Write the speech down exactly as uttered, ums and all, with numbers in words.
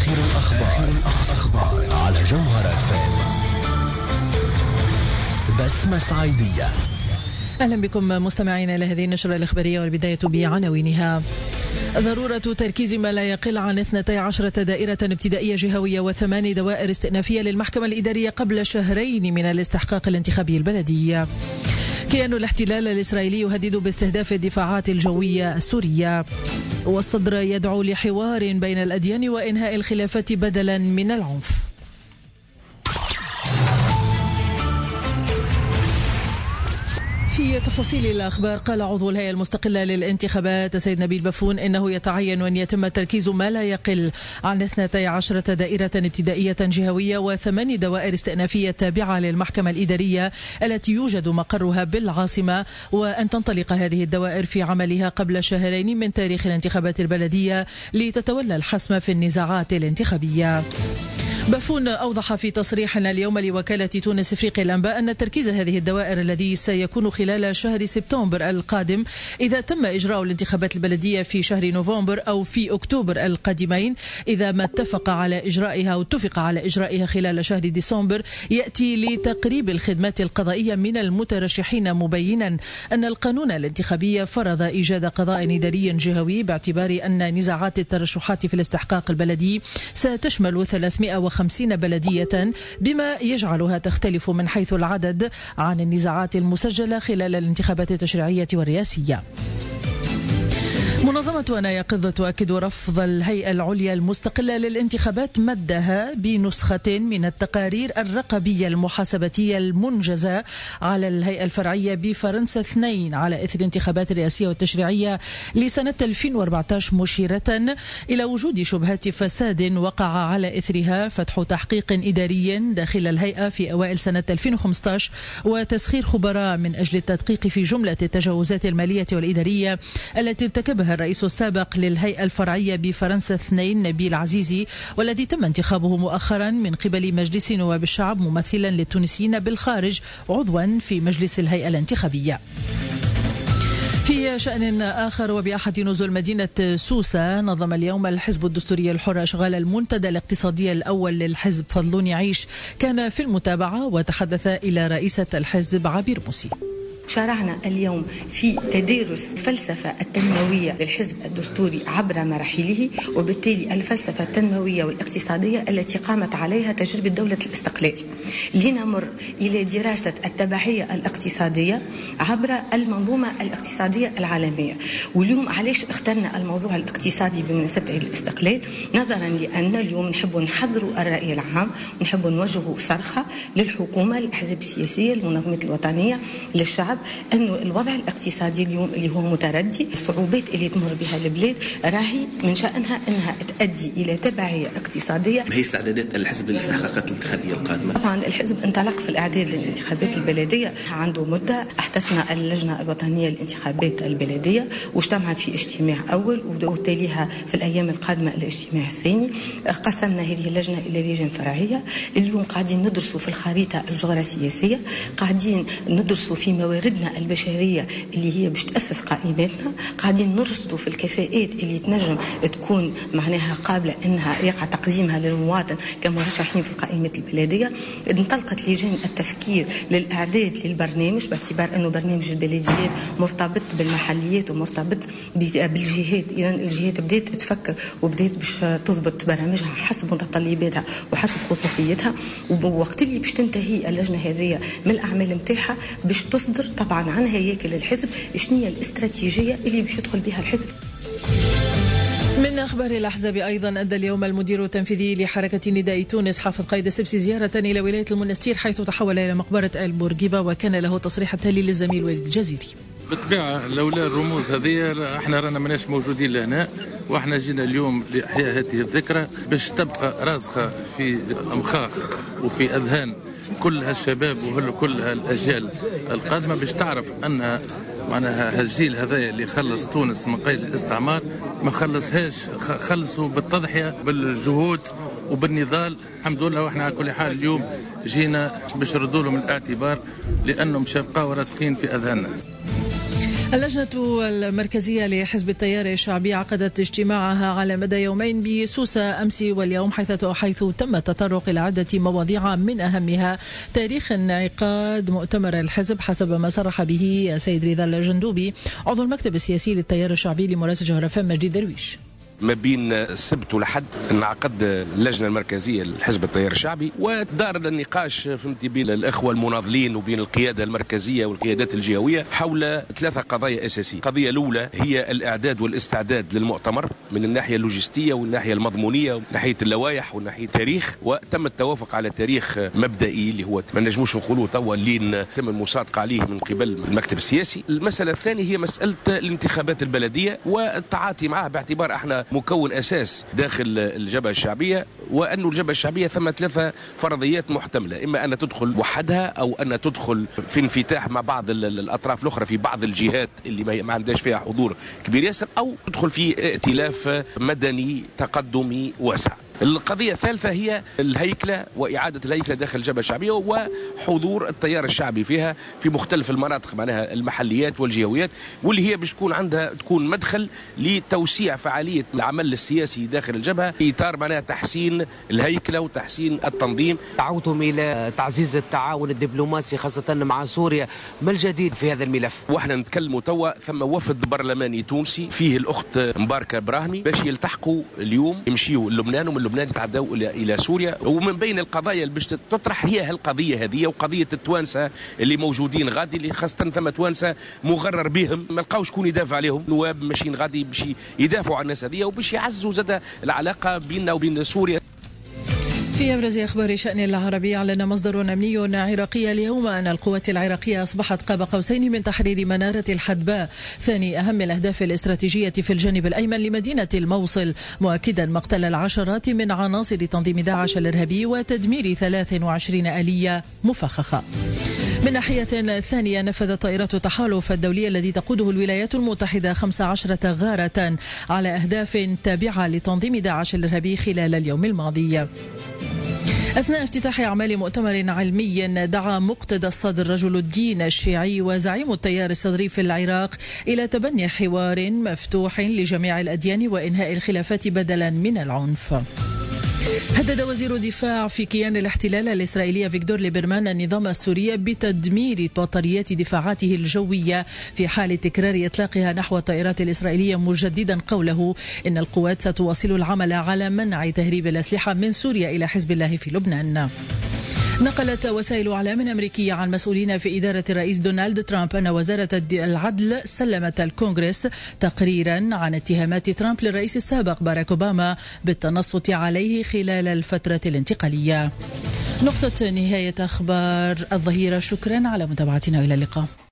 آخر الأخبار, الأخبار على جوهر اف ام. بسمة صعيدية. أهلا بكم مستمعين إلى هذه النشرة الإخبارية، والبداية بعناوينها. ضرورة تركيز ما لا يقل عن اثنتي عشرة دائرة ابتدائية جهوية وثماني دوائر استئنافية للمحكمة الإدارية قبل شهرين من الاستحقاق الانتخابي البلدي. كيان الاحتلال الإسرائيلي يهدد باستهداف الدفاعات الجوية السورية. والصدر يدعو لحوار بين الأديان وإنهاء الخلافات بدلا من العنف. في تفاصيل الأخبار، قال عضو الهيئة المستقلة للانتخابات السيد نبيل بافون إنه يتعين أن يتم تركيز ما لا يقل عن اثنتي عشرة دائرة ابتدائية جهوية وثمان دوائر استئنافية تابعة للمحكمة الإدارية التي يوجد مقرها بالعاصمة، وأن تنطلق هذه الدوائر في عملها قبل شهرين من تاريخ الانتخابات البلدية لتتولى الحسم في النزاعات الانتخابية. بافون أوضح في تصريح اليوم لوكالة تونس إفريقيا الأنباء أن تركيز هذه الدوائر الذي سيكون خلال شهر سبتمبر القادم إذا تم إجراء الانتخابات البلدية في شهر نوفمبر أو في أكتوبر القادمين، إذا ما اتفق على إجرائها أو اتفق على إجرائها خلال شهر ديسمبر، يأتي لتقريب الخدمات القضائية من المترشحين، مبينا أن القانون الانتخابي فرض إيجاد قضاء إداري جهوي باعتبار أن نزاعات الترشحات في الاستحقاق البلدي ستشمل ثلاثمائة وخمسين بلدية، بما يجعلها تختلف من حيث العدد عن النزاعات المسجلة خلال الانتخابات التشريعية والرئاسية. منظمة أنا يقظ تؤكد رفض الهيئة العليا المستقلة للانتخابات مدها بنسخة من التقارير الرقبية المحاسباتية المنجزة على الهيئة الفرعية بفرنسا اثنين على إثر الانتخابات الرئاسية والتشريعية لسنة ألفين وأربعة عشر، مشيرة إلى وجود شبهات فساد وقع على إثرها فتح تحقيق إداري داخل الهيئة في أوائل سنة ألفين وخمسة عشر وتسخير خبراء من أجل التدقيق في جملة التجاوزات المالية والإدارية التي ارتكبها الرئيس السابق للهيئة الفرعية بفرنسا اثنين نبيل عزيزي، والذي تم انتخابه مؤخرا من قبل مجلس نواب الشعب ممثلا للتونسيين بالخارج عضوا في مجلس الهيئة الانتخابية. في شأن آخر، وبأحد نزل مدينة سوسة، نظم اليوم الحزب الدستوري الحر أشغال المنتدى الاقتصادي الأول للحزب فضلون يعيش، كان في المتابعة وتحدث إلى رئيسة الحزب عبير موسي. شارعنا اليوم في تدارس الفلسفة التنموية للحزب الدستوري عبر مراحله، وبالتالي الفلسفة التنموية والاقتصادية التي قامت عليها تجربة دولة الاستقلال، لنمر إلى دراسة التبعية الاقتصادية عبر المنظومة الاقتصادية العالمية. واليوم علاش اخترنا الموضوع الاقتصادي بمناسبة عيد الاستقلال؟ نظرا لأن اليوم نحب نحضروا الرأي العام ونحب نوجهوا صرخة للحكومة، للأحزاب السياسية، للمنظمات الوطنية، للشعب، أنه الوضع الاقتصادي اليوم اللي هو متردي، الصعوبات اللي تمر بها البلاد راهي من شأنها أنها تؤدي إلى تبعية اقتصادية. ما هي استعدادات الحزب للاستحقاقات الانتخابية القادمة؟ طبعا الحزب انطلق في الإعداد للانتخابات البلدية، عنده مدة. احتسنا اللجنة الوطنية للانتخابات البلدية واجتمعت في اجتماع أول، وتاليها في الأيام القادمة الاجتماع الثاني. قسمنا هذه اللجنة إلى لجان فرعية. اليوم قاعدين ندرسوا في الخريطة الجغرافية، قاعدين ندرسوا في موارد البشرية اللي هي باش تأسس قائماتنا، قاعدين نرصدوا في الكفاءات اللي تنجم تكون معناها قابلة انها يقع تقديمها للمواطن كمرشحين في القائمات البلدية. انطلقت لجان التفكير للإعداد للبرنامج، باعتبار انه برنامج البلديات مرتبط بالمحليات ومرتبط بالجهات، اذا الجهات بدات تفكر وبدات باش تضبط برامجها حسب متطلباتها وحسب خصوصيتها. ووقت اللي باش تنتهي اللجنة هذه من الأعمال نتاعها باش تصدر طبعا عن هياكل الحزب شنية الاستراتيجية اللي باش يدخل بها الحزب. من أخبار الأحزاب أيضا، أدى اليوم المدير التنفيذي لحركة نداء تونس حافظ قايد السبسي زيارة إلى ولاية المنستير، حيث تحول إلى مقبرة البورقيبة، وكان له تصريح التالي للزميل وليد الجزيري. بالطبيعة لولا الرموز هذه احنا رانا ماناش موجودين لهنا، واحنا جينا اليوم لإحياء هذه الذكرى باش تبقى راسخة في أمخاخ وفي أذهان كل هالشباب وكل هالأجيال القادمة، باش تعرف أن معناها هالجيل هذا اللي خلص تونس من قيد الاستعمار ما خلصهاش، خلصوا بالتضحية بالجهود وبالنضال. الحمد لله، واحنا على كل حال اليوم جينا باش نردوا لهم الاعتبار لأنهم مش يبقاو راسخين في أذهاننا. اللجنة المركزية لحزب التيار الشعبي عقدت اجتماعها على مدى يومين بسوسة أمس واليوم حيث حيث تم التطرق إلى عدة مواضيع من أهمها تاريخ انعقاد مؤتمر الحزب حسب ما صرح به السيد رضا الجندوبي عضو المكتب السياسي للتيار الشعبي لمراسل جوهر اف ام مجدي درويش. ما بين السبت والحد انعقد اللجنه المركزيه لحزب التيار الشعبي ودار النقاش فهمتي بين الاخوه المناضلين وبين القياده المركزيه والقيادات الجهويه حول ثلاثه قضايا اساسيه. القضيه الاولى هي الاعداد والاستعداد للمؤتمر من الناحيه اللوجستيه والناحيه المضمونيه ومن ناحيه اللوائح ومن ناحيه التاريخ، وتم التوافق على تاريخ مبدئي اللي هو ما نجموش نقولوا توا اللي تم المصادقه عليه من قبل المكتب السياسي. المساله الثانيه هي مساله الانتخابات البلديه والتعاطي معها باعتبار احنا مكون أساس داخل الجبهة الشعبية، وأن الجبهة الشعبية ثم ثلاثة فرضيات محتملة، إما أن تدخل وحدها أو أن تدخل في انفتاح مع بعض الأطراف الأخرى في بعض الجهات اللي ما عندهاش فيها حضور كبير ياسر، أو تدخل في ائتلاف مدني تقدمي واسع. القضية الثالثة هي الهيكلة وإعادة الهيكلة داخل الجبهة الشعبية وحضور التيار الشعبي فيها في مختلف المناطق معناها المحليات والجهويات، واللي هي باش تكون عندها تكون مدخل لتوسيع فعالية العمل السياسي داخل الجبهة في إطار معناها تحسين الهيكلة وتحسين التنظيم. دعوتم إلى تعزيز التعاون الدبلوماسي خاصة مع سوريا، ما الجديد في هذا الملف؟ واحنا نتكلموا توا ثم وفد برلماني تونسي فيه الأخت مباركة براهمي باش يلتحقوا اليوم يمشيوا لبنان ومن لبنان يتعدوا الى الى سوريا. ومن بين القضايا اللي باش تطرح هي هالقضيه هذه وقضيه التوانسه اللي موجودين غادي، اللي خاصه ثم توانسه مغرر بهم ما لقاوش شكون يدافع عليهم، نواب ماشيين غادي باش يدافعوا عن الناس هذه وباش يعزوا زاد العلاقه بيننا وبين سوريا. في أبرز أخبار شأن العربي، أعلن مصدر أمني عراقي اليوم أن القوات العراقية أصبحت قاب قوسين من تحرير منارة الحدباء، ثاني أهم الأهداف الاستراتيجية في الجانب الأيمن لمدينة الموصل، مؤكدا مقتل العشرات من عناصر تنظيم داعش الإرهابي وتدمير ثلاث وعشرين آلية مفخخة. من ناحية ثانية، نفذت طائرات التحالف الدولية الذي تقوده الولايات المتحدة خمس عشرة غارة على أهداف تابعة لتنظيم داعش الإرهابي خلال اليوم الماضي. أثناء افتتاح أعمال مؤتمر علمي، دعا مقتدى الصدر رجل الدين الشيعي وزعيم التيار الصدري في العراق إلى تبني حوار مفتوح لجميع الأديان وإنهاء الخلافات بدلا من العنف. هدد وزير الدفاع في كيان الاحتلال الإسرائيلي فيكتور ليبرمان النظام السوري بتدمير بطاريات دفاعاته الجوية في حال تكرار إطلاقها نحو الطائرات الإسرائيلية، مجددا قوله إن القوات ستواصل العمل على منع تهريب الأسلحة من سوريا إلى حزب الله في لبنان. نقلت وسائل إعلام أمريكية عن مسؤولين في إدارة الرئيس دونالد ترامب أن وزارة العدل سلمت الكونغرس تقريرا عن اتهامات ترامب للرئيس السابق باراك أوباما بالتنصت عليه خلال الفترة الانتقالية. نقطة نهاية أخبار الظهيرة، شكرا على متابعتنا، إلى اللقاء.